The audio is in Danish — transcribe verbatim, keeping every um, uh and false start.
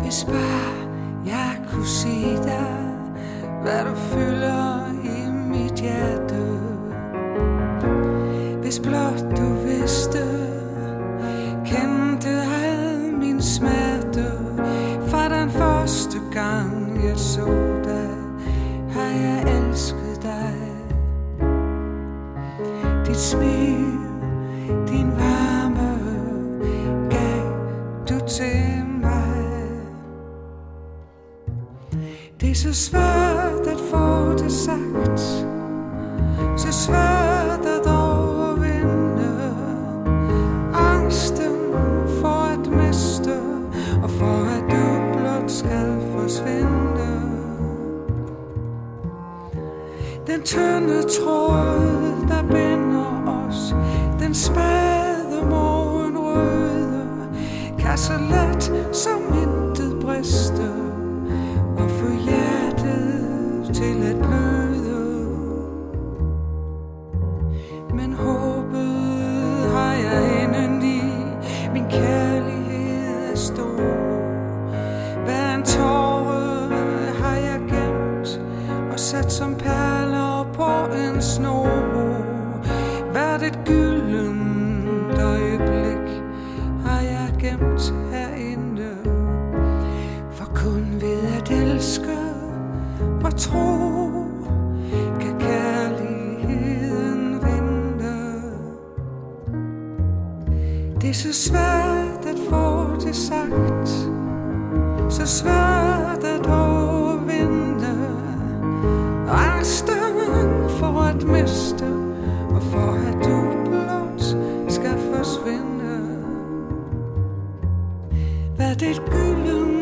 Hvis bare jeg kunne se dig, hvad du fylder i mit hjerte. Hvis blot du vidste, kendte al min smerte. Fra den første gang jeg så dig, har jeg elsket dig. Dit smil, din varme, gav du til mig. Det er så svært at få det sagt, så svært at overvinde angsten for at miste, og for at du blot skal forsvinde. Den tynde tråd, der binder os, den spæde morgenrøde, kan så let som intet briste, og få hjertet til at bløde. Men håbet har jeg indeni, min kærlighed er stor. Hver en tåre har jeg gemt og sat som perler på en snor. Hvert et gyldent øjeblik har jeg gemt herinde. For kun ved at elske og tro kan kærligheden vinde. Det er så svært at få det sagt, så svært at overvinde angsten for at miste, og for at du blot skal forsvinde. Hvad det gyldent